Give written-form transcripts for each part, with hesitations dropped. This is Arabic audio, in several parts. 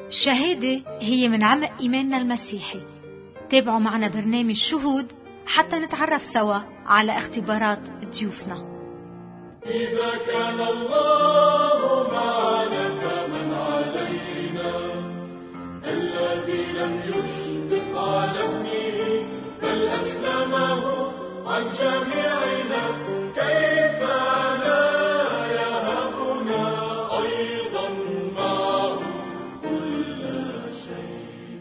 الشهادة هي من عمق إيماننا المسيحي. تابعوا معنا برنامج شهود حتى نتعرف سوا على اختبارات ضيوفنا. إذا كان الله معنا فمن علينا، الذي لم يشفق على ابنه بل أسلمه عن جميعنا، كيف لا يهبنا أيضا معه كل شيء.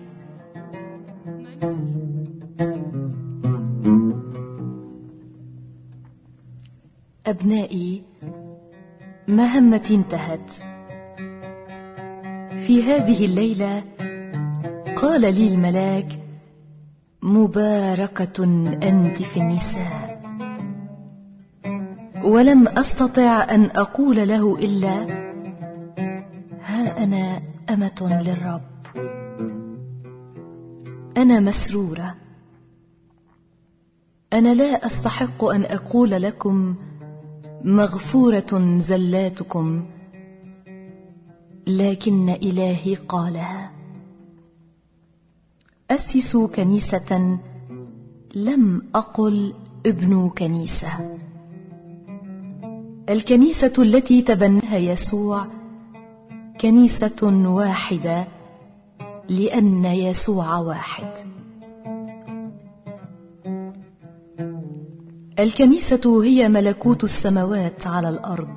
أبنائي، مهمتي انتهت. في هذه الليلة قال لي الملاك: مباركة أنت في النساء. ولم أستطع أن أقول له إلا: ها أنا أمة للرب. أنا مسرورة. أنا لا أستحق أن أقول لكم مغفورة زلاتكم، لكن إلهي قالها. أسسوا كنيسة، لم أقل ابنوا كنيسة. الكنيسة التي تبناها يسوع كنيسة واحدة، لأن يسوع واحد. الكنيسة هي ملكوت السماوات على الأرض.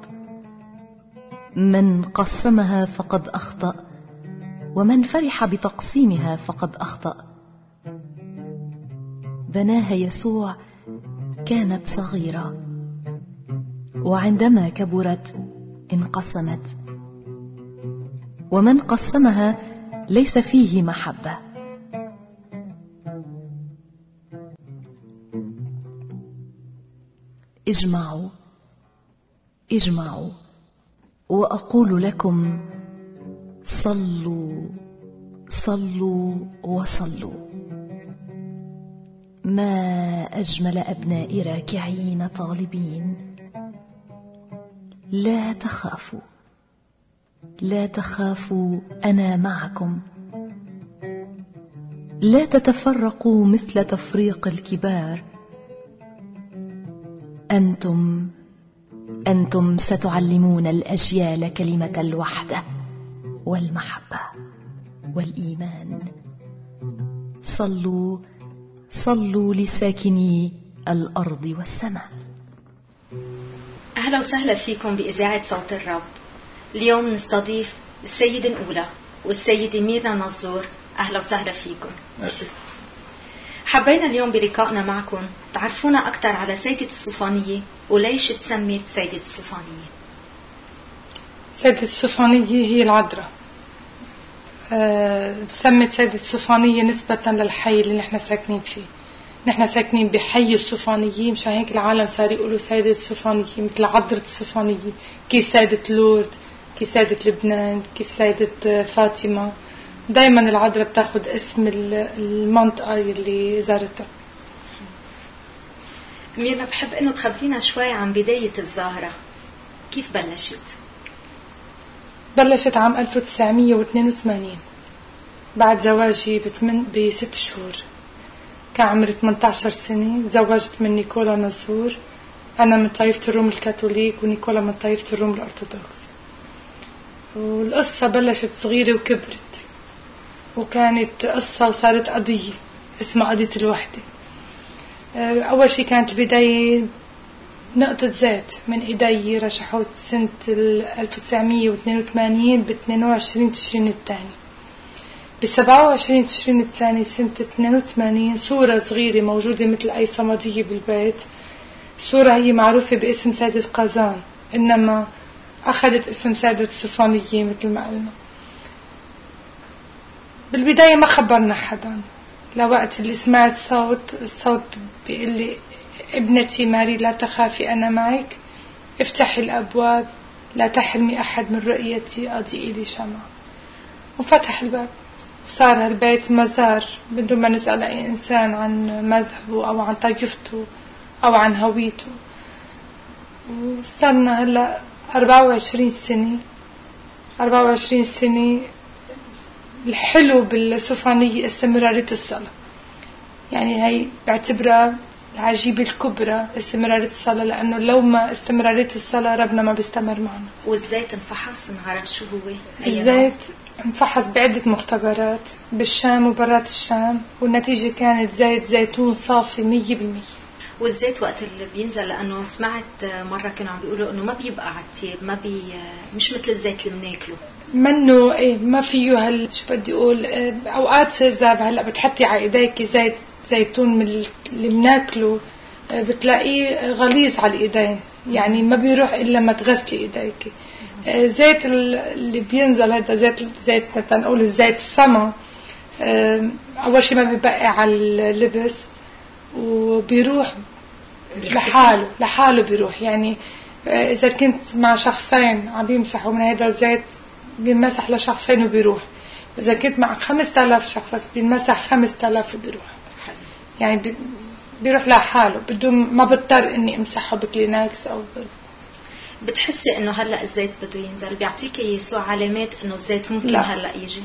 من قسمها فقد أخطأ، ومن فرح بتقسيمها فقد أخطأ. بناها يسوع كانت صغيرة، وعندما كبرت انقسمت، ومن قسمها ليس فيه محبة. اجمعوا وأقول لكم: صلوا وصلوا. ما أجمل أبنائي راكعين طالبين. لا تخافوا، أنا معكم. لا تتفرقوا مثل تفريق الكبار. أنتم ستعلمون الأجيال كلمة الوحدة والمحبة والإيمان. صلوا لساكني الأرض والسماء. أهلا وسهلا فيكم بإذاعة صوت الرب. اليوم نستضيف السيدة الأولى والسيدة ميرنا نظور. أهلا وسهلا فيكم. حبينا اليوم بلقائنا معكم تعرفونا أكثر على سيدة الصوفانية، وليش تسميت سيدة الصوفانية. سيدة الصوفانية هي العذراء. تسمت سيدة الصوفانية نسبة للحي اللي نحن ساكنين فيه. نحن ساكنين بحي الصوفانية، مشان هيك العالم صار يقولوا سيدة الصوفانية، مثل عذراء الصوفانية، كيف سيدة لورد، كيف سيدة لبنان، كيف سيدة فاطمة. دايما العذراء بتاخد اسم المنطقة اللي زارتها. ميرنا، بحب انه تخبرينا شوي عن بداية الزهرة. كيف بلشت عام 1982 بعد زواجي ب6 شهور. كان عمري 18 سنة. تزوجت من نيكولا نظور. أنا من طائفة الروم الكاثوليك ونيكولا من طائفة الروم الأرثوذكس. والقصة بلشت صغيرة وكبرت، وكانت قصة وصارت قضية اسمها قضية الوحدة. أول شيء كانت البداية نقطة زيت من إيدي رشحوت سنة 1982 ب22 تشرين الثاني. ب27 تشرين الثاني سنة 82 صورة صغيرة موجودة مثل أي صمدية بالبيت. الصورة هي معروفة باسم سيدة قازان، إنما أخذت اسم سيدة الصوفانية مثل ما قلنا. بالبداية ما خبرنا حدا، لوقت اللي سمعت الصوت بيقول لي: ابنتي ماري لا تخافي أنا معك، افتحي الأبواب، لا تحرمي أحد من رؤيتي، أضيئي لي شمعة. وفتح الباب، وصار هالبيت مزار بدون ما نسأل أي إنسان عن مذهبه أو عن طائفته أو عن هويته. وصلنا هلأ 24 سنة الحلو بالسوفانية استمرارية الصلاة. يعني هي بعتبرها العجيبة الكبرى استمرارية الصلاة، لأنه لو ما استمرارية الصلاة ربنا ما بيستمر معنا. والزيت انفحص نعرف شو هو؟ الزيت انفحص بعدة مختبرات بالشام وبرات الشام، والنتيجة كانت زيت زيتون صافي 100%. والزيت وقت اللي بينزل، لأنه سمعت مرة كانوا عم بيقولوا إنه ما بيبقى عتيب، مش مثل الزيت اللي بناكله. منه ما فيه شو بدي أقول، أوقات زاب هلأ بتحطي على إيديك زيت زيتون من اللي بناكله بتلاقيه غليظ على الإيدين، يعني ما بيروح إلا ما تغسلي إيديك. زيت اللي بينزل هذا زيت مثلا نقول الزيت السما، أول شيء ما بيبقى على اللبس وبيروح لحاله بيروح. يعني إذا كنت مع شخصين عم بيمسحوا من هذا الزيت بيمسح لشخصين وبيروح، إذا كنت مع 5000 شخص بيمسح 5000 وبيروح. يعني بيروح لحاله بدون ما بضطر إني أمسحه بكلينكس أو بتحسي إنه هلأ الزيت بده ينزل؟ بيعطيك يسوع علامات إنه الزيت ممكن هلأ يجي؟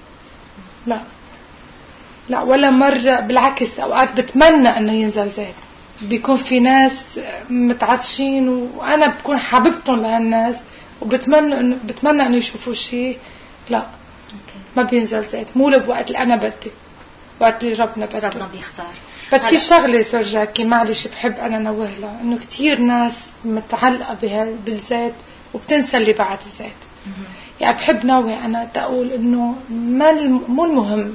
لا ولا مرة، بالعكس أوقات بتمنى إنه ينزل زيت. بيكون في ناس متعطشين وأنا بكون حبيبتهم لهالناس وبتمنى إنه يشوفوا شيء، لا ما بينزل زيت. مو بوقت اللي أنا بدي، وقت اللي ربنا بيختار. بس في شغلة سورجاكي معلش بحب أنا نوهلها، إنه كتير ناس متعلقة بالزيت وبتنسى اللي بعد الزيت. يعني بحب نوه أنا تقول إنه مو المهم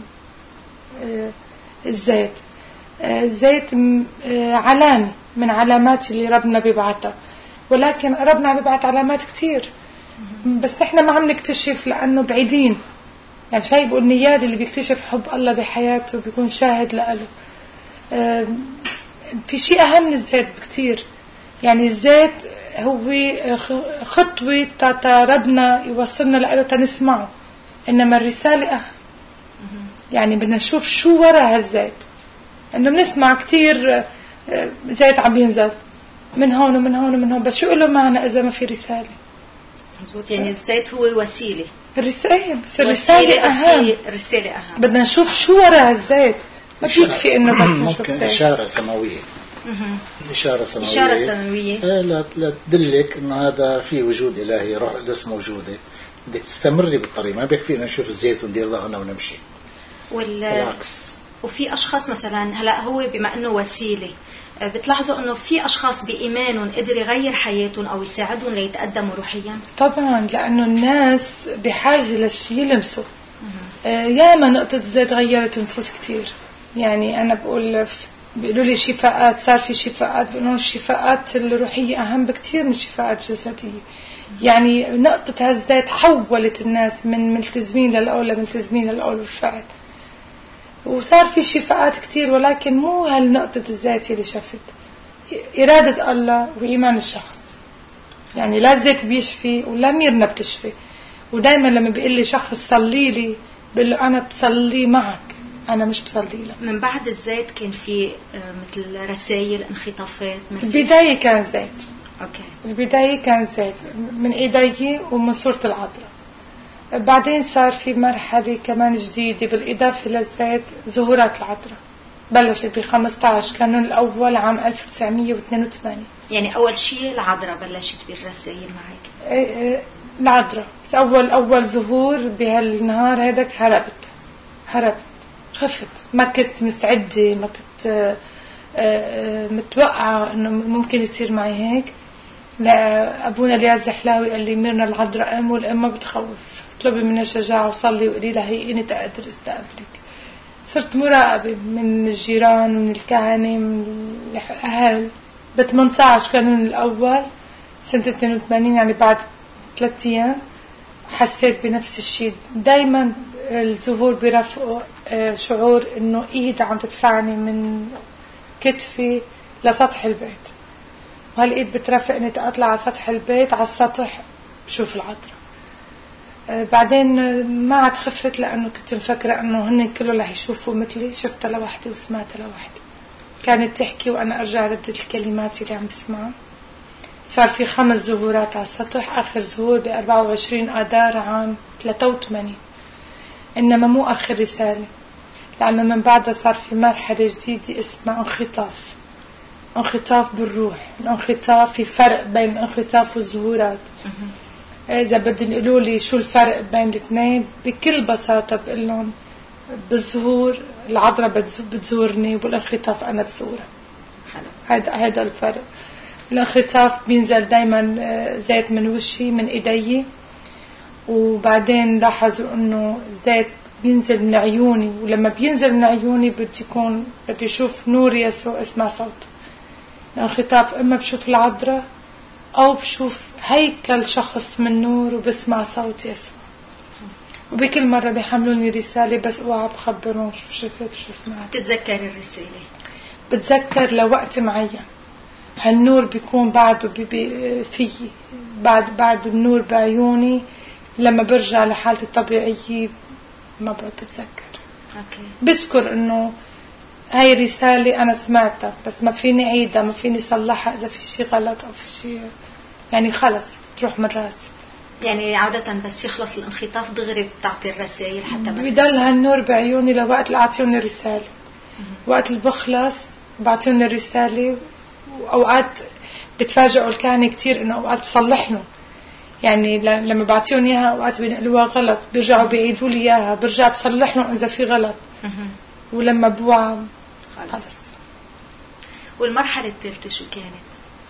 الزيت. الزيت علامة من علامات اللي ربنا بيبعتها، ولكن ربنا بيبعت علامات كتير بس نحن ما عم نكتشف لأنه بعيدين. يعني شايف بقول نياد اللي بيكتشف حب الله بحياته بيكون شاهد لأله. في شيء أهم من الزيت بكتير. يعني الزيت هو خطوة تا ربنا يوصلنا لأله تنسمعه، إنما الرسالة أهم. يعني بدنا نشوف شو وراء هالزيت. إنه بنسمع كتير زيت عم ينزل من هون ومن هون ومن هون، بس شو له معنى إذا ما في رسالة؟ مزبوط. يعني الزيت هو وسيلة، الرسالة بس الرسالة أهم. الرسالة أهم. بدنا نشوف شو وراء الزيت. ما بيكفي إنه بس نشوف ممكن زيت. إشارة سماوية. إشارة سماوية لا تدلك إنه هذا في وجود إلهي، روح قدس موجودة. بدك تستمري بالطريق، ما بيكفي إنه نشوف الزيت وندير ظهرنا ونمشي. بالعكس. وفي أشخاص مثلا هلأ هو بما إنه وسيلة، بتلاحظوا إنه في أشخاص بإيمانهم قدر يغير حياتهم أو يساعدهم ليتقدموا روحيا. طبعا لأنه الناس بحاجة للشيء يلمسوا. ياما نقطة زيت غيرت نفوس كتير. يعني أنا بيقولوا لي شفاءات، صار في شفاءات، بيقولوا الشفاءات الروحية أهم بكتير من الشفاءات الجسدية. يعني نقطة هالزيت حولت الناس من ملتزمين للأول لملتزمين للأول بالفعل. وصار في شفاءات كتير، ولكن مو هالنقطة الزيت اللي شفت. إرادة الله وإيمان الشخص. يعني لا الزيت بيشفي ولا ميرنا بتشفي. ودايما لما بيقول لي شخص صلي لي بقول له أنا بصلي معك، أنا مش بصلي لك. من بعد الزيت كان في مثل رسائل، انخطافات، مسيح. البداية كان زيت. أوكي. البداية كان زيت من إيدي ومن صورة العذراء. بعدين صار في مرحلة كمان جديدة بالإضافة للزيت، ظهورات العذراء بلشت ب15 كانون الأول عام 1982. يعني أول شيء العذراء بلشت بالرسائل معك. العذراء بس أول ظهور بهالنهار هذاك هربت خفت، ما كنت مستعدة، ما كنت متوقعة إنه ممكن يصير معي هيك. لا أبونا لياد زحلاوي قال لي ميرنا العذراء أم، والأم بتخوف، اطلبي منها شجاعة وصلي وقولي لها هي أنت أقدر استقبلك. صرت مراقبة من الجيران ومن الكهنة من الأهل. ب18 كانون الأول سنة 82، يعني بعد 3 أيام حسيت بنفس الشيء. دايما الظهور برفقه شعور إنه إيد عم تدفعني من كتفي لسطح البيت، وهالإيد بترافقني تطلع على سطح البيت. على السطح بشوف العذراء. بعدين ما عاد خفت لأنه كنت مفكرة أنه هن كله رح يشوفوا مثلي. شفتها لوحدي وسمعتها لوحدي. كانت تحكي وأنا أرجع ردد الكلمات اللي عم بسمعها. صار في 5 ظهورات على السطح. آخر ظهور ب24 آذار عام 83. إنما مو آخر رسالة، لأنه من بعدها صار في مرحلة جديدة اسمها انخطاف. انخطاف بالروح. الانخطاف في فرق بين الانخطاف والظهورات. إذا بدهم يقولوا لي شو الفرق بين الاثنين، بكل بساطة بقول لهم بالظهور العذراء بتزورني، وبالانخطاف أنا بزورها. هذا الفرق. الانخطاف بينزل دايما زيت من وشي من إيدي، وبعدين لاحظوا إنه زيت بينزل من عيوني، ولما بينزل من عيوني بدي أشوف نور يسوع اسمع صوت. الانخطاف إما بشوف العذراء أو بشوف هيكل شخص من نور وبسمع صوت يسوع. وبكل مرة بيحملوني رسالة بس اوعى بخبرهم شو شفت شو سمعت. تتذكر الرسالة؟ بتذكر لوقت معين. هالنور بيكون بعده فيي، بعد النور بعيوني. لما برجع لحالتي الطبيعية ما بتذكر. بذكر انه هاي رسالة انا سمعتها، بس ما فيني عيدها، ما فيني صلحها اذا في شيء غلط او في شيء، يعني خلص تروح من راسي. يعني عادة بس يخلص الانخطاف دغري بتعطي الرسائل حتى ما بيضل هالنور بعيوني لوقت اللي اعطيوني رسالة. وقت اللي بخلص بعطيوني الرسالة، واوقات بتفاجئوا الكهنة كتير انه اوقات بصلحنهم. يعني لما بعطيهم اياها اوقات بينقلوها غلط، بيرجعوا بيعيدوا لي اياها، برجع بصلح لهم اذا في غلط. ولما بوعى خلص. والمرحلة الثالثة شو كانت؟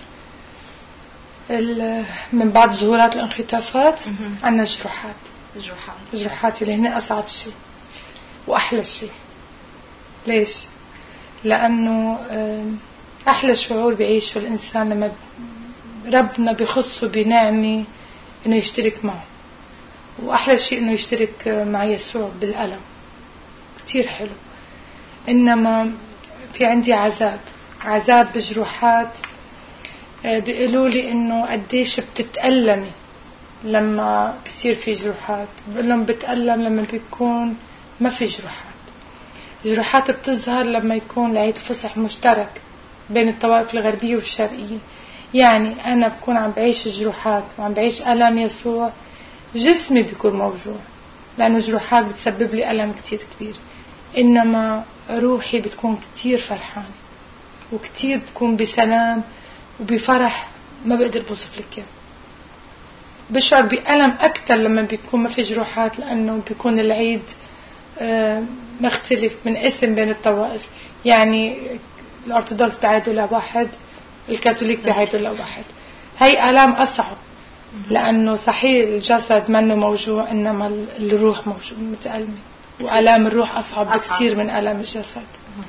من بعد ظهورات الانخطافات عنا جروحات اللي هنا أصعب شيء وأحلى شيء. ليش؟ لأنه أحلى شعور بيعيشه الإنسان لما ربنا بيخصه بنعمة إنه يشترك معه، وأحلى شيء إنه يشترك مع يسوع بالألم. كتير حلو. إنما في عندي عذاب بجروحات. بيقولوا لي إنه قديش بتتألمي لما بيصير في جروحات. بقول لهم بتألم لما بيكون ما في جروحات بتظهر لما يكون العيد فصح مشترك بين الطوائف الغربية والشرقية. يعني أنا بكون عم بعيش الجروحات وعم بعيش ألم يسوع، جسمي بيكون موجوع لأنه جروحات بتسبب لي ألم كتير كبير، إنما روحي بتكون كتير فرحانة وكتير بكون بسلام وبفرح ما بقدر بوصف لك اياه. بشعر بألم أكتر لما بيكون ما في جروحات، لأنه بيكون العيد مختلف من اسم بين الطوائف. يعني الأرثوذكس بعيدوا لواحد، الكاثوليك بعيدوا لواحد. هاي ألام أصعب، لأنه صحيح الجسد منه موجوع، إنما الروح موجوع متألمة، وألام الروح أصعب بكتير من ألام الجسد.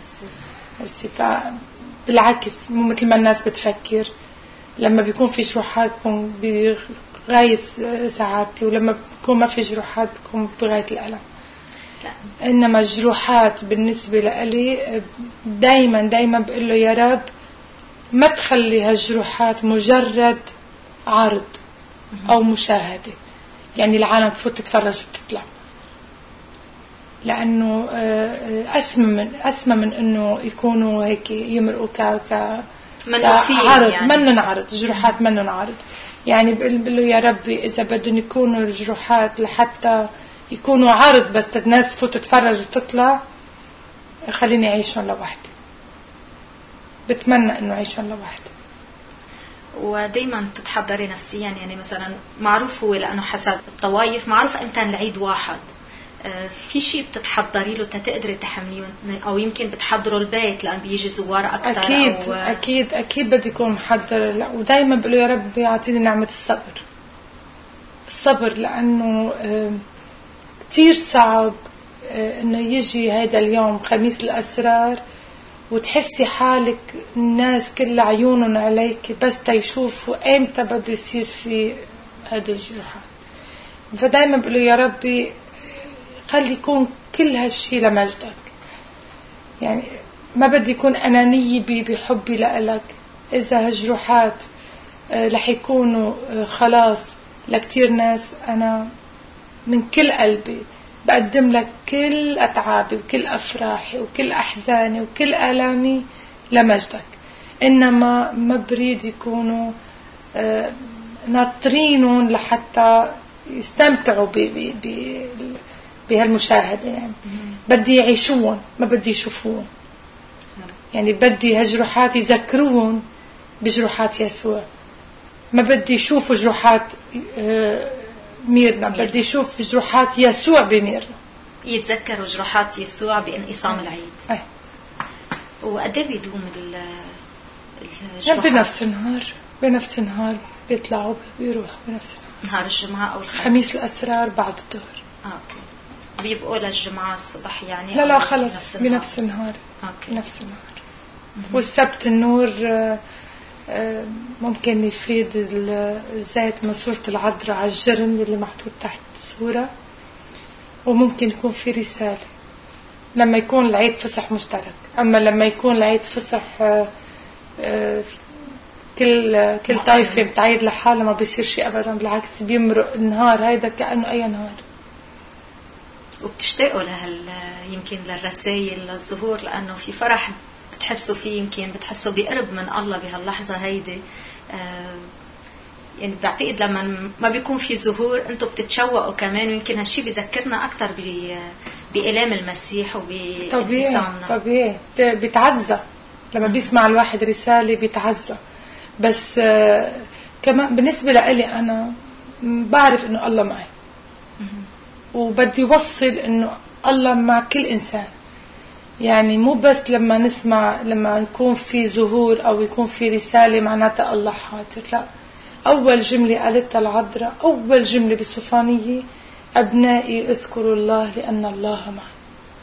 بالعكس، مو مثل ما الناس بتفكر. لما بيكون في جروحات بكون بغاية سعادتي، ولما بيكون ما في جروحات بكون بغاية الألم. إنما الجروحات بالنسبة لي دايما بقول له يا رب ما تخلي هالجروحات مجرد عرض أو مشاهدة، يعني العالم تفوت تتفرج وتطلع، لأنه أسمى من إنه يكونوا هيك يمرقوا كعرض. يعني منن عرض جروحات، منن عرض. يعني بقول له يا ربي إذا بدهم يكونوا الجروحات لحتى يكونوا عرض بس الناس تفوت تتفرج وتطلع، خليني أعيشهم لوحدي. بتمنى إنه أعيشهم لوحدي. ودايما تتحضري نفسيا، يعني مثلا معروف هو لأنه حسب الطوائف معروف إمتى العيد واحد، في شيء بتتحضري له تقدري تحمليه، أو يمكن بتحضروا البيت لأن بيجي زوار أكتر. أكيد بدي يكون محضر. لا، ودايما بقول يا رب يعطيني نعمة الصبر، لأنه كتير صعب إنه يجي هذا اليوم خميس الأسرار وتحسي حالك الناس كل عيونهم عليك بس تيشوفوا إمتى بده يصير في هذا الجروحات. فدايما بقول يا ربي خلي يكون كل هالشي لمجدك. يعني ما بدي يكون أنانية بحبي لألك. إذا هالجروحات رح يكونوا خلاص لكتير ناس، أنا من كل قلبي بقدم لك كل أتعابي وكل أفراحي وكل أحزاني وكل آلامي لمجدك. إنما ما بريد يكونوا ناطرينهم لحتى يستمتعوا بهالمشاهدة يعني. بدي يعيشون ما بدي يشوفون. يعني بدي هالجروحات يذكرون بجروحات يسوع، ما بدي يشوفوا جروحات ميرنا، بدي يشوف جروحات يسوع بميرنا، يتذكروا جروحات يسوع بانقسام العيد. وقد ايه بيدوم الجروحات؟ بنفس النهار بيطلعوا بيروحوا بنفس نهار الجمعة أو الخميس. خميس الأسرار بعد الظهر. اوكي. بيبقوا للجمعة الصبح يعني؟ لا خلص بنفس النهار. اوكي. نفس النهار. والسبت النور ممكن يفيد الزيت من صورة العذراء على الجرن اللي محطوط تحت الصورة، وممكن يكون في رسالة لما يكون العيد فسح مشترك. أما لما يكون العيد فسح كل طائفة بتعيد لحالها ما بيصير شيء أبدا، بالعكس بيمرق النهار هيدا كأنه أي نهار. وبتشتاقوا يمكن للرسائل للظهور، لأنه في فرح بتحسوا فيه، يمكن بتحسوا بقرب من الله بهاللحظة هيدي. يعني بعتقد لما ما بيكون في ظهور انتم بتتشوقوا كمان، ويمكن هالشي بيذكرنا أكتر بإلام المسيح وبإنقسامنا. طبيعي بيتعزى لما بيسمع الواحد رسالة، بيتعزى. بس كمان بالنسبة لي أنا بعرف إنه الله معي، وبدي يوصل إنه الله مع كل إنسان. يعني مو بس لما نسمع لما يكون في ظهور أو يكون في رسالة معناتها الله حاضر، لا. أول جملة قالتها العذراء، أول جملة بالسفانية: أبنائي اذكروا الله لأن الله معي.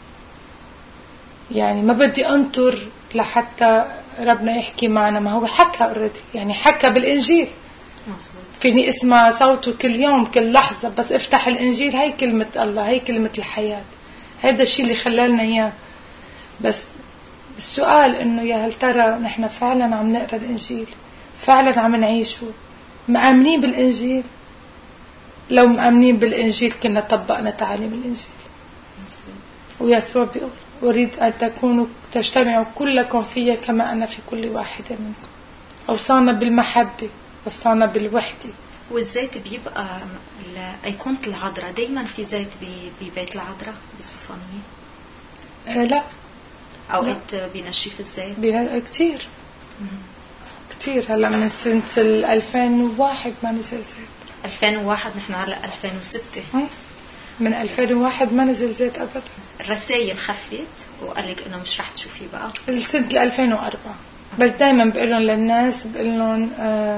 يعني ما بدي أنطر لحتى ربنا يحكي معنا، ما هو حكى اوريدي، يعني حكى بالإنجيل. مزبوط. فيني اسمع صوته كل يوم كل لحظة، بس افتح الإنجيل، هاي كلمة الله، هاي كلمة الحياة. هذا الشيء اللي خلالنا إياه. بس السؤال إنه يا هل ترى نحن فعلا عم نقرأ الإنجيل؟ فعلا عم نعيشه؟ مآمنين بالإنجيل؟ لو مآمنين بالإنجيل كنا طبقنا تعاليم الإنجيل. ويسوع بيقول: أريد أن تكونوا تجتمعوا كلكم فيا كما أنا في كل واحدة منكم. أوصانا بالمحبة، وصانا بالوحدة. والزيت بيبقى أيقونة العذراء دايما في زيت ببيت العذراء بالصفانية؟ لا. أوقات بنشيف الزيت؟ كتير كتير. هلا من سنة 2001 ما نزل زيت. 2001 نحن هلا 2006. من 2001 ما نزل زيت أبدا. الرسائل خفت وقال لك إنه مش رح تشوفيه بقى؟ سنة 2004. بس دايما بقول لهم للناس، بقول لهم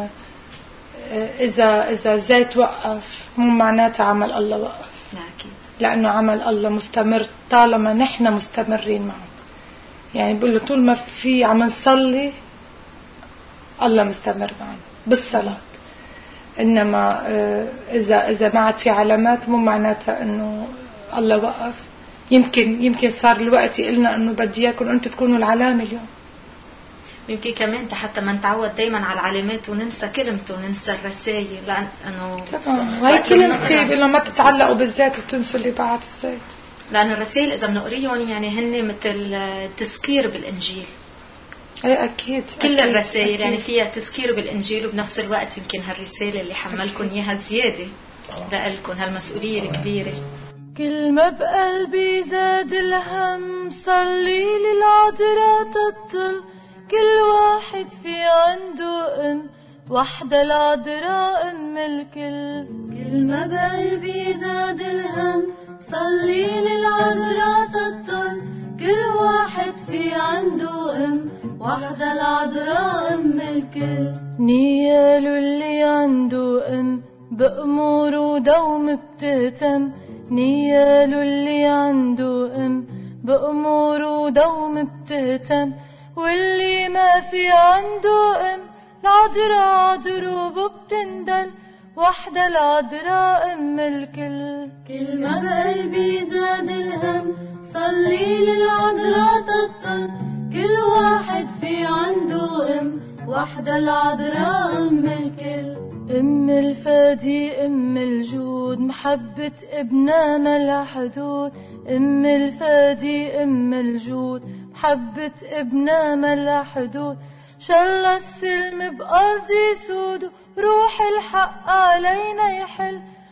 إذا زيت وقف مو معناته عمل الله وقف. لا أكيد. لأنه عمل الله مستمر طالما نحن مستمرين معه. يعني بقول له طول ما في عم نصلي الله مستمر معنا بالصلاة. إنما إذا ما عاد في علامات مو معناتها إنه الله وقف. يمكن صار الوقت يقولنا إنه بدي إياكم أنتم تكونوا العلامة اليوم. يمكن كمان حتى ما نتعود دايما على العلامات وننسى كلمته وننسى الرسائل، لأنه وهي كلمتي بقول ما تتعلقوا بالزيت وتنسوا اللي بعد الزيت. لأن الرسائل إذا بنقريهم يعني هن مثل تذكير بالإنجيل. ايه اكيد. كل الرسائل يعني فيها تذكير بالإنجيل، وبنفس الوقت يمكن هالرسالة اللي حملكم إياها زيادة لألكم هالمسؤولية الكبيرة. كل ما بقلبي زاد الهم صلي للعذراء تطل، كل واحد في عنده أم وحدة العذراء أم الكل. كل ما بقلبي زاد الهم صلي للعذراء تطل، كل واحد في عنده أم وحدة العذراء أم الكل. نياله اللي عنده أم بأمور ودوم بتهتم، نياله اللي عنده أم بأمور ودوم بتهتم، واللي ما في عنده أم العذراء دروبه بتندل، وحدة العذراء أم الكل. كل ما بقلبي زاد الهم صلي للعذراء تطل، كل واحد في عنده أم وحدة العذراء أم الكل. أم الفادي أم الجود محبة ابنها ملا حدود، أم الفادي أم الجود محبة ابنها ملا حدود. شل السلم بأرض سود روح الحق علينا يحل،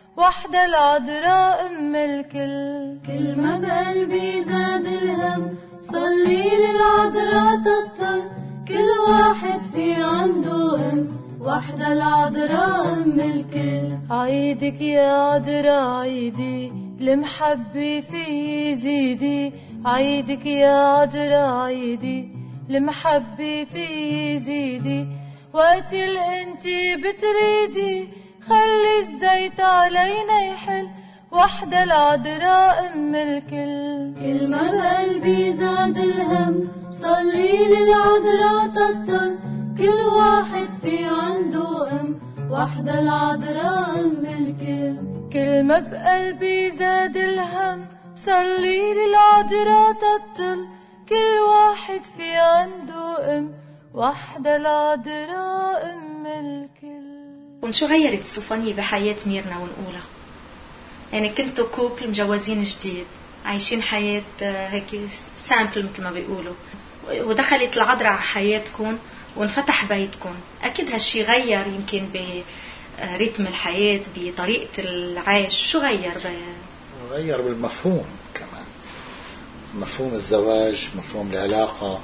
وحدة العذراء أم الكل. كل ما بقلبي زاد الهم صلي للعذراء تبطل، كل واحد في عنده أم وحدة العذراء أم الكل. عيدك يا عذراء عيدي، المحبة في زيدي. عيدك يا عذراء عيدي، المحبة في زيدي. وقت اللي انتي بتريدي خلي الزيت علينا يحل، وحدة العذراء أم الكل. كل ما بقلبي زاد الهم صلي للعذراء تبطل، كل واحد في عنده أم وحدة العذراء أم الكل. كل ما بقلبي زاد الهم صلي للعذراء تبطل، كل واحد في عنده أم وحدة العذراء أم الكل. وشو غيرت السوفونية بحياة ميرنا ونقولها؟ يعني كنتوا كوبل مجوزين جديد عايشين حياة هيك سامبل مثل ما بيقولوا، ودخلت العذراء على حياتكم وانفتح بيتكم. أكيد هالشي غير يمكن بريتم الحياة، بطريقة العيش. شو غير غير بالمفهوم كمان، مفهوم الزواج، مفهوم العلاقة،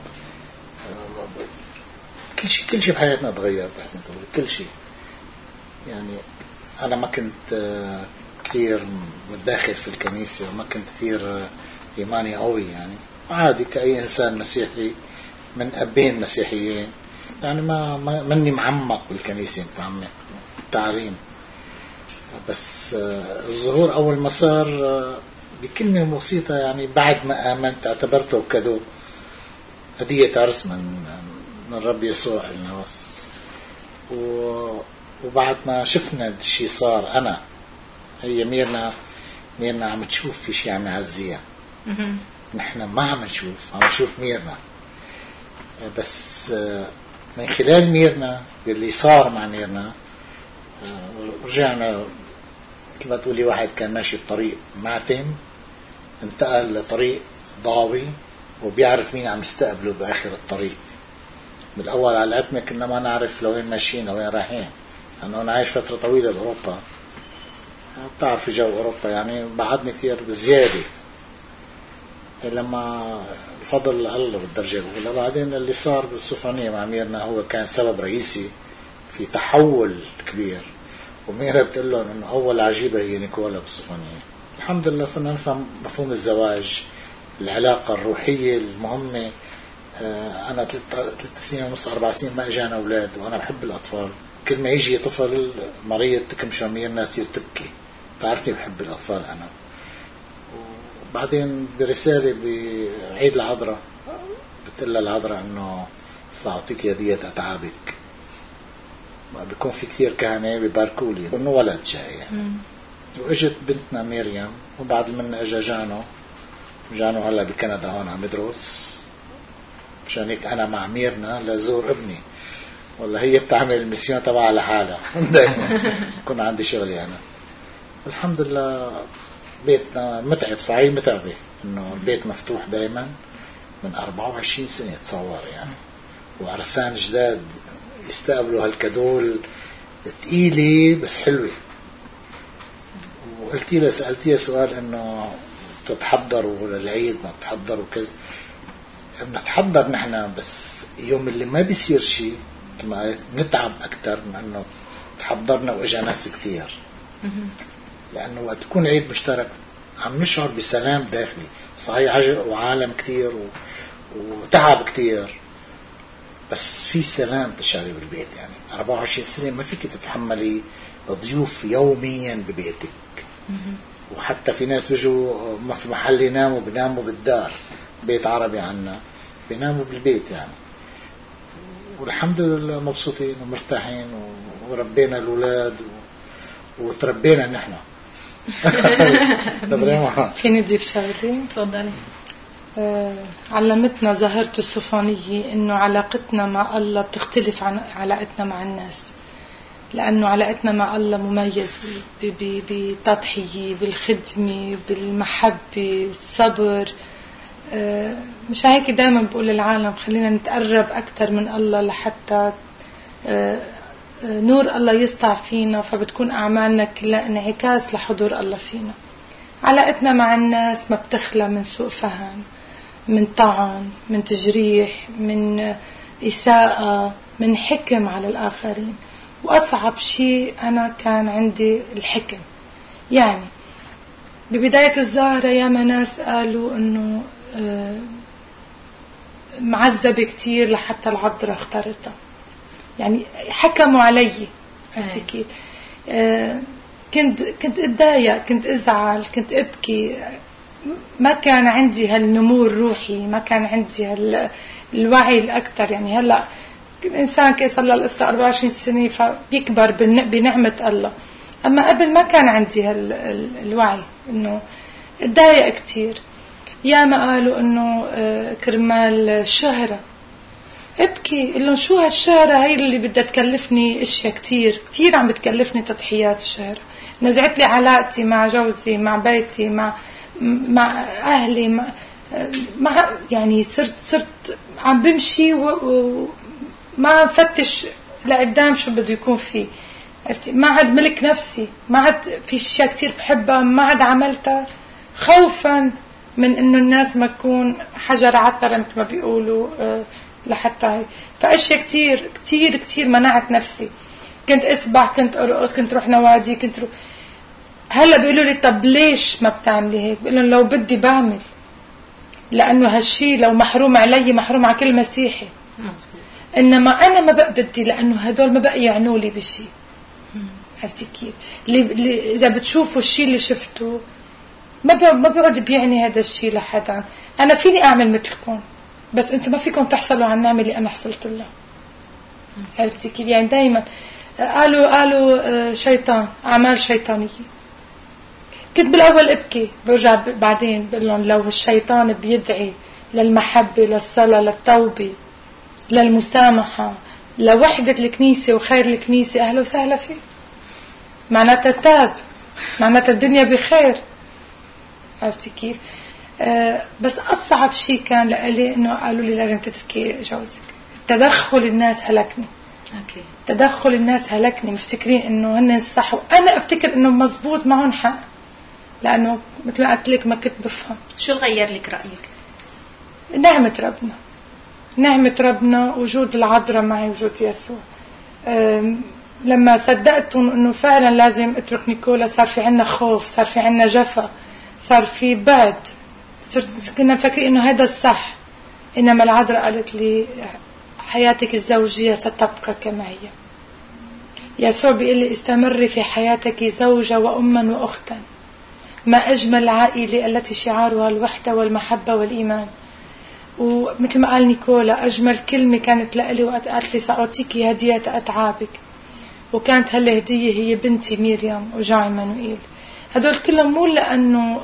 كل شيء بحياتنا تغير. بحسن تقول كل شيء. يعني أنا ما كنت كثير متداخل في الكنيسة، وما كنت كثير إيماني قوي، يعني عادي كأي إنسان مسيحي من أبين مسيحيين. يعني ما مني معمق بالكنيسة، متعمق بالتعليم. بس الظهور أول ما صار بكلمة بسيطة، يعني بعد ما آمنت اعتبرته كادو، هدية عرس من الرب يسوع لنا بس. وبعد ما شفنا الشيء صار، أنا هي ميرنا عم تشوف في شيء عم يعزيها. نحن ما عم نشوف ميرنا، بس من خلال ميرنا اللي صار مع ميرنا رجعنا مثل ما تقولي واحد كان ماشي بطريق معتم انتقل لطريق ضاوي وبيعرف مين عم يستقبله بآخر الطريق. بالأول على العتمة كنا ما نعرف لوين ماشيين لوين رايحين، لأنه أنا عايش فترة طويلة بأوروبا، بتعرف جو أوروبا يعني بعدني كتير بزيادة. لما بفضل الله بالدرجة الأولى، بعدين اللي صار بالسوفونية مع ميرنا هو كان سبب رئيسي في تحول كبير. وميرا بتقول لهم إنه أول عجيبة هي نيكولا بالسوفونية. الحمد لله صرنا نفهم مفهوم الزواج، العلاقة الروحية المهمة. أنا 3 سنين ونص 4 سنين ما إجانا أولاد، وأنا بحب الأطفال. كل ما يجي طفل مريض تكمشى ميرنا تصير تبكي، تعرفني بحب الأطفال أنا. وبعدين برسالة بعيد العذراء بتقول لها العذراء إنه سأعطيك هدية أتعابك. بيكون في كثير كهنة بيباركوا لي إنه ولد جاي يعني. وإجت بنتنا مريم، وبعد منا إجا جانو هلا بكندا هون عم يدرس، مشان هيك أنا مع ميرنا لزور ابني. والله هي بتعمل المسيون تبعها لحالها دايما. كنا عندي شغلي أنا. الحمد لله بيتنا متعب، صحيح متعبة إنه البيت مفتوح دايما من 24 سنة تصور يعني، وعرسان جداد يستقبلوا هالكدول تقيلة بس حلوة. وقلتي لها سألتيها سؤال إنه تتحضروا للعيد ما تتحضروا كذا. بنتحضر نحن، بس يوم اللي ما بيصير شيء نتعب أكتر من أنه تحضرنا وإجا ناس كتير. لأنه وقت تكون عيد مشترك عم نشعر بسلام داخلي، صحيح عجل وعالم كتير وتعب كتير، بس في سلام تشعري بالبيت. يعني 24 سنة ما فيك تتحملي ضيوف يوميا ببيتك. وحتى في ناس بيجوا ما في محل يناموا، بيناموا بالدار، بيت عربي عنا بيناموا بالبيت يعني. والحمد لله مبسوطين ومرتاحين، وربينا الأولاد وتربينا نحن. فيني أضيف شغلة؟ تفضلي. علمتنا ظاهرة السوفونية إنه علاقتنا مع الله بتختلف عن علاقتنا مع الناس، لأنه علاقتنا مع الله مميزة بالتضحية، بالخدمة، بالمحبة، الصبر. مش هيك دائما بقول للعالم خلينا نتقرب أكتر من الله لحتى نور الله يسطع فينا، فبتكون أعمالنا كلها انعكاس لحضور الله فينا. علاقتنا مع الناس ما بتخلى من سوء فهم، من طعن، من تجريح، من إساءة، من حكم على الآخرين. وأصعب شيء أنا كان عندي الحكم. يعني ببداية الزهرة ياما ناس قالوا أنه معذبة كتير لحتى العذراء اختارتها، يعني حكموا علي. عرفتي كيف؟ كنت اتضايق، كنت ازعل، كنت ابكي. ما كان عندي هالنمو الروحي، ما كان عندي الوعي الاكثر. يعني هلا الانسان كي صار له القصه 24 سنه فبيكبر بنعمه الله، اما قبل ما كان عندي الوعي. انه اتضايق كتير. يا ما قالوا انه كرمال الشهره ابكي، قل لهم شو هالشهرة هاي اللي بدها تكلفني اشياء كتير كتير، عم بتكلفني تضحيات الشهرة. نزعت لي علاقتي مع جوزي، مع بيتي، مع اهلي، مع يعني صرت عم بمشي وما فتش لقدام شو بده يكون فيه. عرفتي؟ ما عاد ملك نفسي، ما عاد في اشياء كتير بحبها ما عاد عملتها خوفا من انه الناس ما تكون حجر عثرة مثل ما بيقولوا لحتى هاي. فاشياء كتير كتير كتير منعت نفسي. كنت اسبح، كنت ارقص، كنت روح نوادي، كنت روح. هلا بيقولوا لي طب ليش ما بتعملي هيك؟ بقول لهم لو بدي بعمل، لانه هالشي لو محروم علي محروم على كل مسيحي. انما انا ما بقى بدي، لانه هدول ما بقى يعنوا لي بشي. عرفتي كيف؟ اذا بتشوفوا الشي اللي شفته ما بيقعد بيعني هذا الشي لحدا. انا فيني اعمل مثلكم، بس انتم ما فيكم تحصلوا على النعمه اللي انا حصلت لها. عرفتي كيف؟ يعني دائما قالوا شيطان، اعمال شيطانيه. كنت بالاول ابكي، برجع بعدين بقول لهم لو الشيطان بيدعي للمحبه، للصلاه، للتوبه، للمسامحه، لوحده الكنيسه وخير الكنيسه، اهلا وسهلا فيه. معناتها تاب، معناتها الدنيا بخير. عرفتي كيف؟ بس أصعب شيء كان لإلي إنه قالوا لي لازم تتركي جوزك. تدخل الناس هلكني. أوكي. تدخل الناس هلكني، مفتكرين إنه هن الصح، وأنا أفتكر إنه مزبوط معهم حق، لأنه مثل ما قلت لك ما كنت بفهم. شو غير لك رأيك؟ نعمة ربنا، نعمة ربنا، وجود العذراء معي، وجود يسوع. لما صدقت إنه فعلا لازم أترك نيكولا، صار في عنا خوف، صار في عنا جفا، صار في بعد. كنا مفكرين إنه هذا الصح، إنما العذراء قالت لي حياتك الزوجية ستبقى كما هي. يسوع بيقول لي استمري في حياتك زوجة وأما وأختا. ما أجمل العائلة التي شعارها الوحدة والمحبة والإيمان. ومثل ما قال نيكولا، أجمل كلمة كانت لي وقت قالت لي سأعطيك هدية أتعابك، وكانت هالهدية هي بنتي ميريام وجان عمانوئيل. هدول كلهم مو لأنه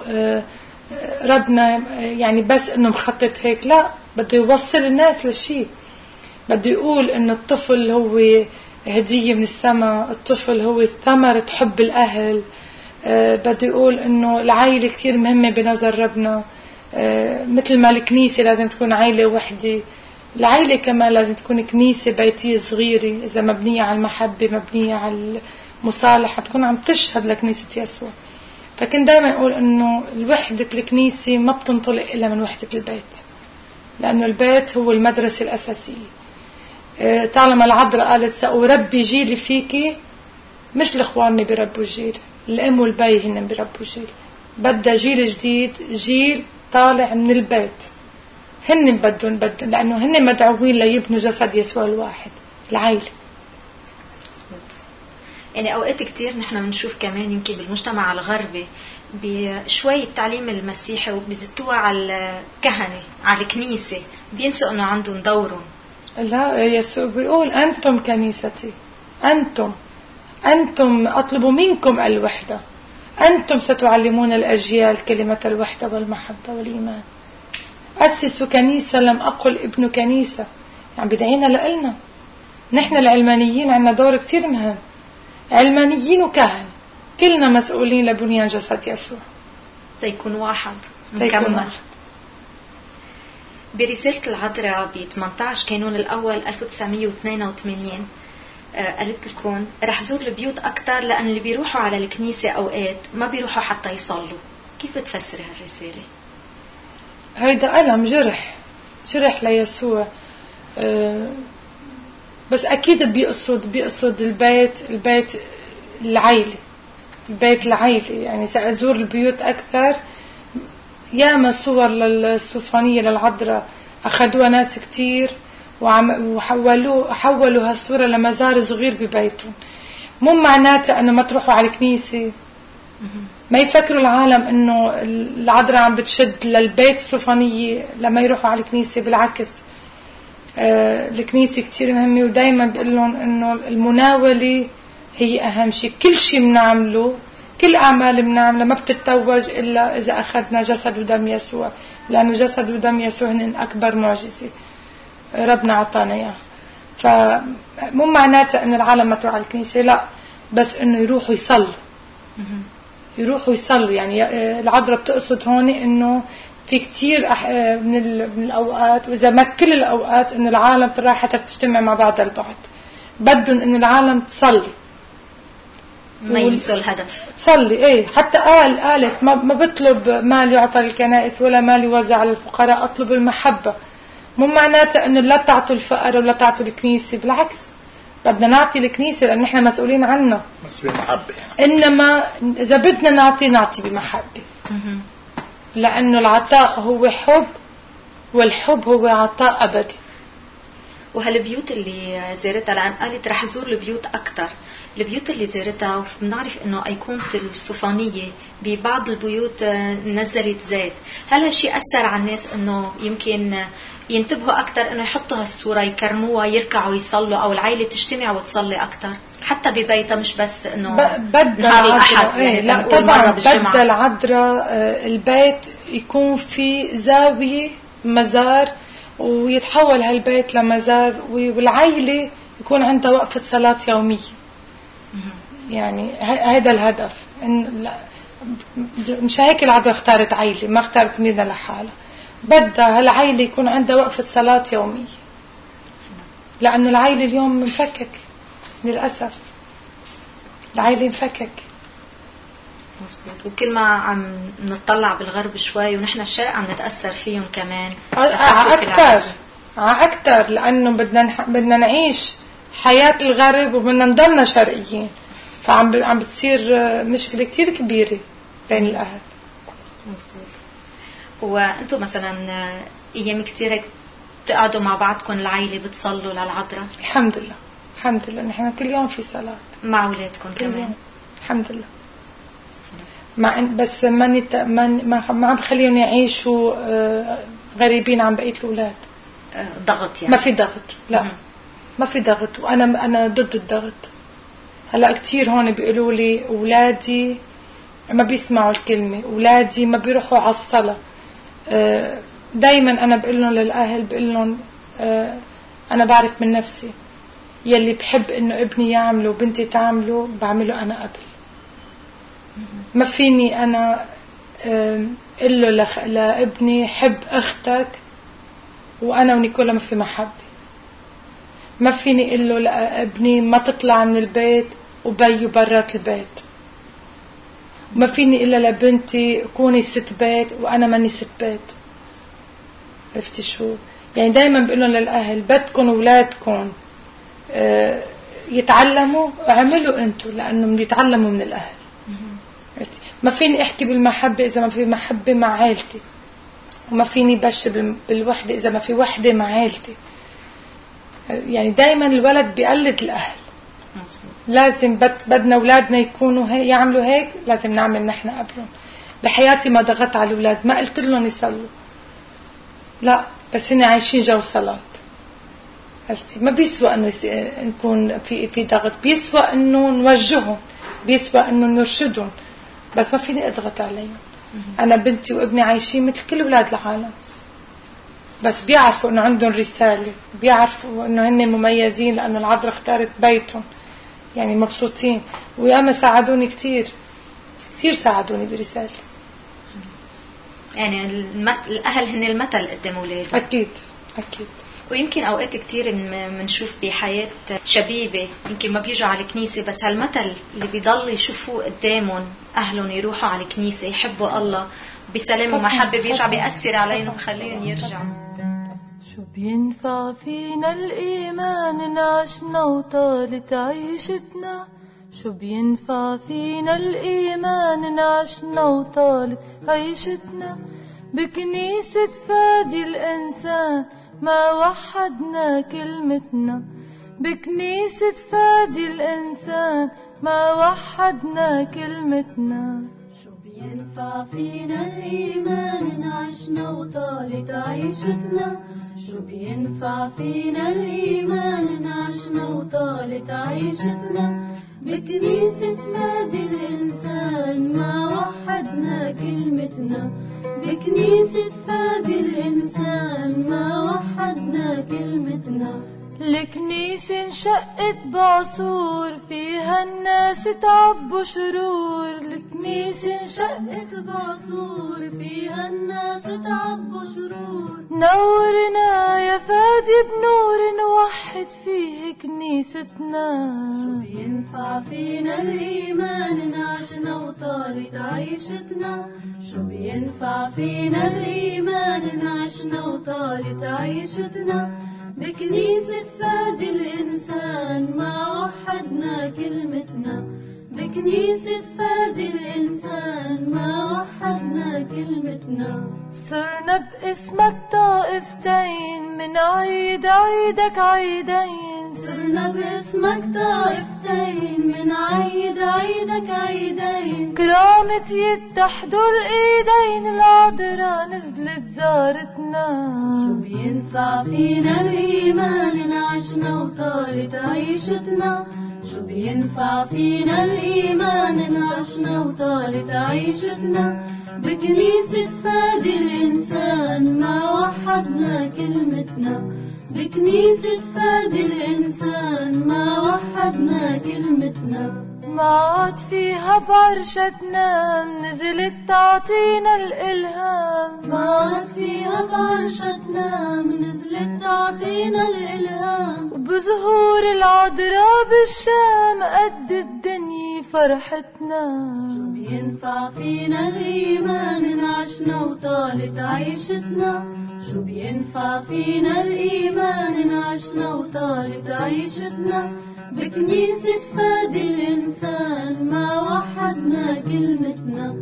ربنا يعني بس إنه مخطط هيك، لا، بده يوصل الناس للشيء. بده يقول إنه الطفل هو هدية من السماء، الطفل هو ثمرة حب الأهل. بده يقول إنه العائلة كثير مهمة بنظر ربنا. مثل ما الكنيسة لازم تكون عائلة وحدة، العائلة كمان لازم تكون كنيسة بيتية صغيرة، إذا مبنية على المحبة، مبنية على المصالحة، تكون عم تشهد لكنيسة يسوع. فكنت دائما أقول إنه الوحدة الكنيسة ما بتنطلق إلا من وحدة البيت، لأنه البيت هو المدرسة الأساسية. طالما العذراء قالت سأربي جيلي فيكي، مش الإخوان بيربوا الجيل، الأم والبي هن بيربوا الجيل. بدها جيل جديد، جيل طالع من البيت. هن بدهم لأنه هن مدعوين ليبنوا جسد يسوع الواحد، العائلة. يعني أوقات كتير نحن بنشوف كمان يمكن بالمجتمع الغربي بشوية التعليم المسيحي وبيزتوها على الكهنة، على الكنيسة، بينسوا أنه عندهم دورهم. لا، يسوع بيقول أنتم كنيستي، أنتم أطلب منكم الوحدة، أنتم ستعلمون الأجيال كلمة الوحدة والمحبة والإيمان. أسسوا كنيسة، لم أقل ابن كنيسة. يعني بدعينا لقلنا نحن العلمانيين عنا دور كتير مهم، علمانيين وكهن، كلنا مسؤولين لبنيان جسد يسوع، تيكون واحد مكمل. برسالة العذراء ب 18 كانون الأول 1982 قالت لكم رح زور البيوت أكتر لأن اللي بيروحوا على الكنيسة أوقات ما بيروحوا حتى يصلوا. كيف بتفسري هالرسالة؟ هيدا ألم جرح ليسوع. بس أكيد بيقصد البيت العيلة. يعني سأزور البيوت أكثر. ياما صور للصوفانية للعذراء أخذوها ناس كتير وحولوا هالصورة لمزار صغير ببيتهم. مو معناته أنه ما تروحوا على الكنيسة. ما يفكروا العالم أنه العذراء عم بتشد للبيت الصوفانية لما يروحوا على الكنيسة. بالعكس، الكنيسة كتير مهمة، ودايما بقول لهم أنه المناولة هي أهم شيء. كل شيء بنعمله، كل أعمال بنعملها ما بتتوج إلا إذا أخذنا جسد ودم يسوع، لأنه جسد ودم يسوع هن أكبر معجزة ربنا عطانا إياه. فمو معناته أن العالم ما تروح على الكنيسة، لا، بس أنه يروحوا يصلوا. يعني العذراء بتقصد هون أنه في كتير من الأوقات، وإذا ما كل الأوقات، أن العالم تراح حتى تجتمع مع بعض البعض. بدهم أن العالم تصلي، ما ينسوا الهدف. تصلي. حتى قالت ما بطلب مال يعطى للكنائس ولا مال يوزع على الفقراء، أطلب المحبة. مو معناته أنه لا تعطوا الفقر ولا تعطوا الكنيسة، بالعكس بدنا نعطي الكنيسة لأن نحن مسؤولين عنه، بس بمحبة. إنما إذا بدنا نعطي بمحبة، لأنه العطاء هو حب، والحب هو عطاء أبدي. وهالبيوت اللي زارتها، لأن قالت رح زور البيوت أكتر، البيوت اللي زارتها بنعرف إنه أيقونة الصوفانية ببعض البيوت نزلت زيت. هل هالشيء أثر على الناس إنه يمكن ينتبهوا أكتر إنه يحطوا هالصورة، يكرموها، يركعوا يصلوا، أو العائلة تجتمع وتصلي أكتر حتى ببيتها، مش بس إنه نهار الأحد؟ لا طبعا، بدل العذراء البيت يكون في زاوية مزار، ويتحول هالبيت لمزار، والعائلة يكون عندها وقفة صلاة يومية. يعني هذا الهدف. مش هيك العذراء اختارت عائلة، ما اختارت ميرنا لحالها. بدها هالعائلة يكون عندها وقفة صلاة يومية، لأنه العائلة اليوم مفكك للأسف. العائلة مفكك. مزبوط. وكل ما عم نطلع بالغرب شوي، ونحن الشرق عم نتأثر فيهم كمان أكتر، لأنه بدنا نعيش حياة الغرب وبدنا نضلنا شرقيين. فعم بتصير مشكلة كتير كبيرة بين الأهل. مزبوط. وأنتم مثلا أيام كتير بتقعدوا مع بعضكم العائلة بتصلوا للعذراء؟ الحمد لله نحن كل يوم في صلاة مع أولادكم كمان يوم. الحمد لله. بس ما عم بخليهم يعيشوا غريبين عن بقية الأولاد. ضغط يعني؟ ما في ضغط، لا. ما في ضغط، وأنا ضد الضغط. هلا كتير هون بيقولوا لي أولادي ما بيسمعوا الكلمة، أولادي ما بيروحوا على الصلاة. دايما أنا بقول لهم للأهل، بقول لهم أنا بعرف من نفسي يلي بحب إنه ابني يعمله وبنتي تعمله بعمله أنا قبل. ما فيني أنا قل له لابني حب أختك وأنا ونيكولا ما في محبة. ما فيني قل له لابني ما تطلع من البيت وبيو برات البيت. ما فيني إلا لبنتي كوني ست بيت وأنا ماني ست بيت. عرفتي شو يعني؟ دايما بقولون للأهل بدكم أولادكم يتعلموا، اعملوا أنتوا، لأنهم يتعلموا من الأهل. ما فيني أحكي بالمحبة إذا ما في محبة مع عائلتي، وما فيني بشر بالوحدة إذا ما في وحدة مع عائلتي. يعني دايما الولد بيقلد الأهل. لازم بدنا أولادنا يكونوا يعملوا هيك، لازم نعمل نحن قبلهم. بحياتي ما ضغط على الأولاد، ما قلت لهم يصلوا، لا، بس هن عايشين جو صلاة. عرفتي؟ ما بيسوى انه نكون في ضغط، بيسوى انه نوجههم، بيسوى انه نرشدهم، بس ما فيني اضغط عليهم. انا بنتي وابني عايشين مثل كل اولاد العالم، بس بيعرفوا انه عندهم رسالة، بيعرفوا انه هن مميزين لانه العذراء اختارت بيتهم، يعني مبسوطين. وياما ساعدوني كتير ساعدوني برسالتي. يعني الأهل هن المثل قدام أولادهم. أكيد. ويمكن أوقات كتير منشوف بحياة شبيبة يمكن ما بيجوا على الكنيسة، بس هالمثل اللي بيضل يشوفوه قدامهم أهلهم يروحوا على الكنيسة يحبوا الله بسلام ومحبة بيرجع بيأثر عليهم وبخليهم يرجعوا. شو بينفع فينا الإيمان إن عشنا وطالت عيشتنا؟ شو بينفع فينا الإيمان إن عشنا وطالت عيشتنا؟ بكنيسة فادي الإنسان ما وحدنا كلمتنا، بكنيسة فادي الإنسان ما وحدنا كلمتنا. شو بينفع فينا الإيمان إن عشنا وطالت عيشتنا؟ شو بينفع فينا الإيمان إن عشنا وطالت عيشتنا؟ بكنيسة فادي الإنسان ما وحدنا كلمتنا، بكنيسة فادي الإنسان ما وحدنا كلمتنا. الكنيسة انشقت بعصور فيها الناس تعبوا شرور، الكنيسة انشقت بعصور فيها الناس تعبوا شرور. نورنا يا فادي بنور نوحد فيه كنيستنا. شو بينفع فينا الإيمان إن عشنا وطالت عيشتنا؟ شو بينفع فينا الإيمان إن عشنا وطالت عيشتنا؟ بكنيسة فادي الإنسان ما وحدنا كلمتنا، بكنيسة فادي الإنسان ما وحدنا كلمتنا. صرنا باسمك طائفتين من عيد عيدك عيدين، صرنا باسمك طائفتين من عيد عيدك عيدين. كرامة يتحدوا الإيدين العذراء نزلت زارتنا. شو بينفع فينا الإيمان إن عشنا وطالت عيشتنا؟ شو بينفع فينا الإيمان إن عشنا وطالت عيشتنا؟ بكنيسة فادي الإنسان ما وحدنا كلمتنا، بكنيسة فادي الإنسان ما وحدنا كلمتنا. ما عاد فيها بعرشتنا نزلت تعطينا الإلهام، ما عاد فيها بعرشتنا نزلت تعطينا الإلهام. وبظهور العذراء بالشام قد الدنيا فرحتنا. شو بينفع فينا الإيمان إن عشنا وطالت عيشتنا؟ شو بينفع فينا الإيمان إن عشنا وطالت عيشتنا؟ بكنيسة فادي الإنسان ما وحدنا كلمتنا،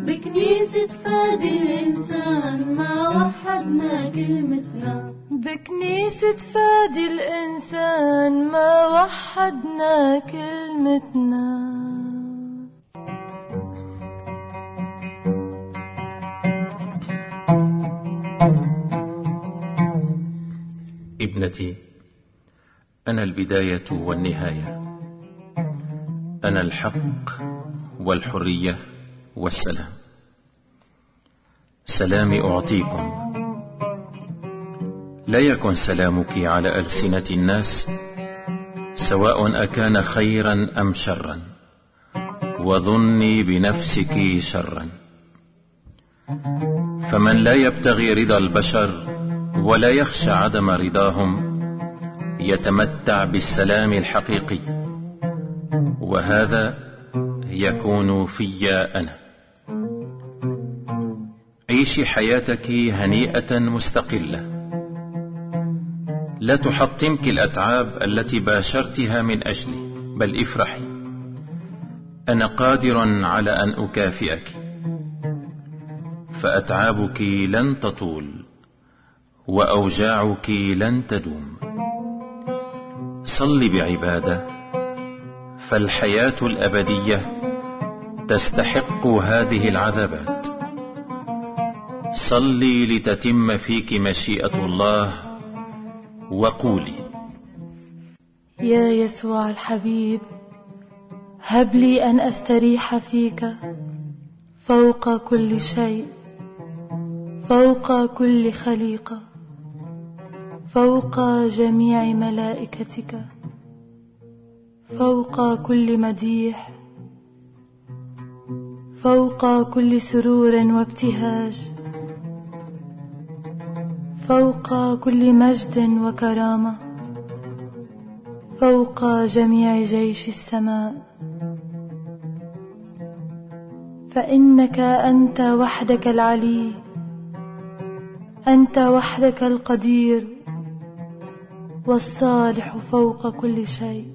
بكنيسة فادي الإنسان ما وحدنا كلمتنا. بكنيسة فادي الإنسان ما وحدنا كلمتنا. ابنتي، أنا البداية والنهاية، أنا الحق والحرية والسلام. سلامي أعطيكم، لا يكن سلامك على ألسنة الناس سواء أكان خيرا أم شرا، وظني بنفسك شرا. فمن لا يبتغي رضا البشر ولا يخشى عدم رضاهم يتمتع بالسلام الحقيقي، وهذا يكون في أنا. عيشي حياتك هنيئة مستقلة، لا تحطمك الأتعاب التي باشرتها من أجلي، بل افرحي، أنا قادر على أن أكافئك. فأتعابك لن تطول وأوجاعك لن تدوم. صل بعبادة، فالحياة الأبدية تستحق هذه العذابات. صلي لتتم فيك مشيئة الله، وقولي: يا يسوع الحبيب، هب لي أن أستريح فيك فوق كل شيء، فوق كل خليقة، فوق جميع ملائكتك، فوق كل مديح، فوق كل سرور وابتهاج، فوق كل مجد وكرامة، فوق جميع جيش السماء، فإنك أنت وحدك العلي، أنت وحدك القدير والصالح فوق كل شيء.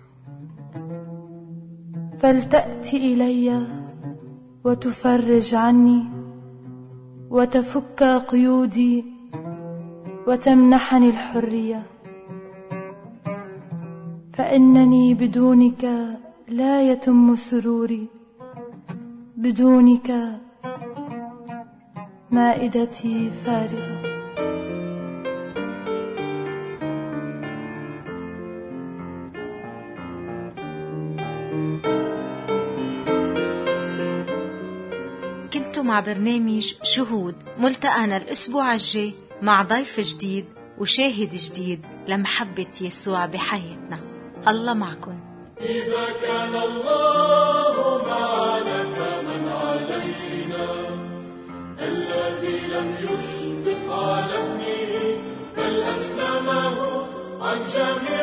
فلتأتي إلي وتفرج عني وتفك قيودي وتمنحني الحرية، فإنني بدونك لا يتم سروري، بدونك مائدتي فارغة. كنتوا مع برنامج شهود، ملتقانا الأسبوع الجاي مع ضيف جديد وشاهد جديد لمحبة يسوع بحياتنا. الله معكم. إذا كان الله معنا فمن علينا، الذي لم يشفق على ابنه بل أسلمه عن جميع